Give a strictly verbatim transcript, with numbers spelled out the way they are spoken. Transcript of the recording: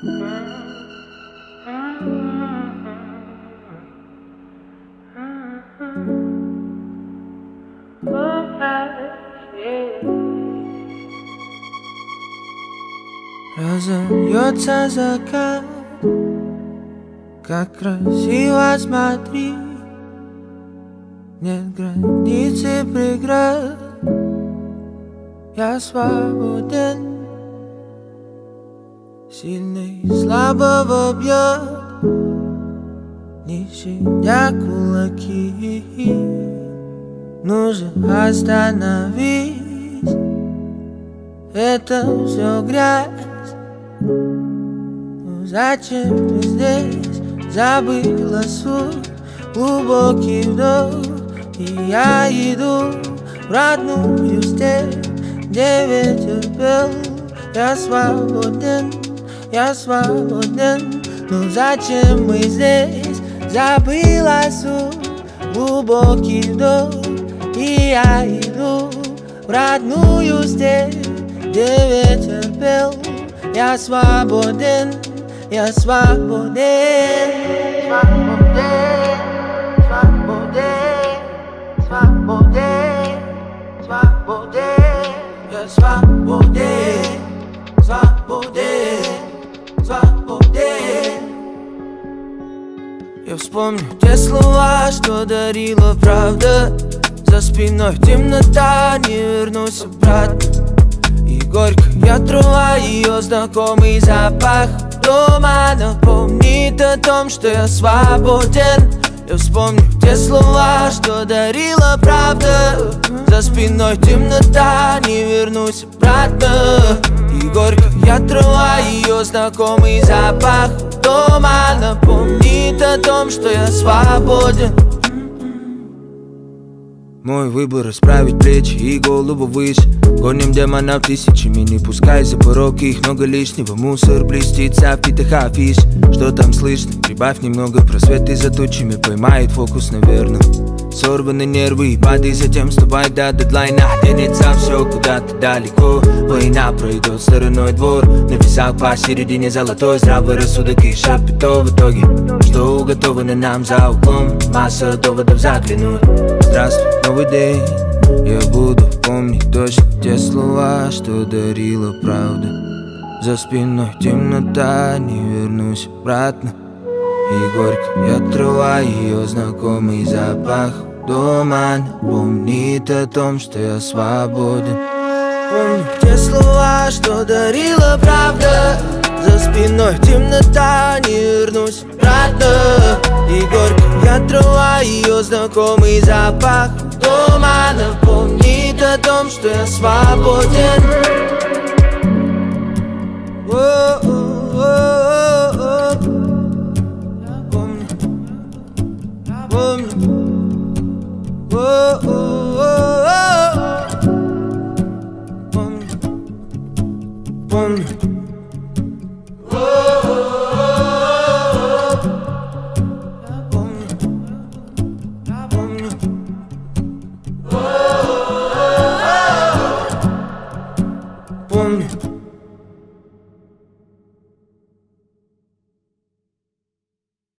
Разольется закат, как красиво, смотри. Нет границ и преград, я свободен. Сильный слабого бьет, не щадя кулаки. Нужно остановить, это все грязь. Ну зачем ты здесь? Забыла суть, глубокий вдох. И я иду в родную степь, где ветер пел. Я свободен, я свободен. Ну зачем мы здесь? Забыла суть, глубокий вдох. И я иду в родную степь, где ветер пел. Я свободен, я свободен. Свободен, свободен, свободен, свободен. Я свободен, свободен, свободен. Я вспомню те слова, что дарила правда. За спиной темнота, не вернусь обратно. И горькая трава, ее знакомый запах дома напомнит о том, что я свободен. Я вспомню те слова, что дарила правда. За спиной темнота, не вернусь обратно. И горькая трава, ее знакомый запах дома напомнит о том, что я свободен. Мой выбор — расправить плечи и голову выше. Гоним демонов тысячами, не пускай за порог их. Много лишнего, мусор блестит в впитых афиш. Что там слышно? Прибавь немного просветы за тучами, поймает фокус, наверно. Сорваны нервы, падай, затем вставай до дедлайна. Тянется все куда-то далеко. Война пройдет стороной двор. Написал посередине золотой здравый рассудок и шапито в итоге. Что уготовано нам за углом, масса доводов заглянуть. Здравствуй, новый день. Я буду помнить точно те слова, что дарила правда. За спиной темнота, не вернусь обратно. И горькая трава, ее знакомый запах дома напомнит о том, что я свободен. Помню те слова, что дарила правда. За спиной темнота, не вернусь обратно. И горькая трава, ее знакомый запах дома напомнит о том, что я свободен. Помню, помню, помню.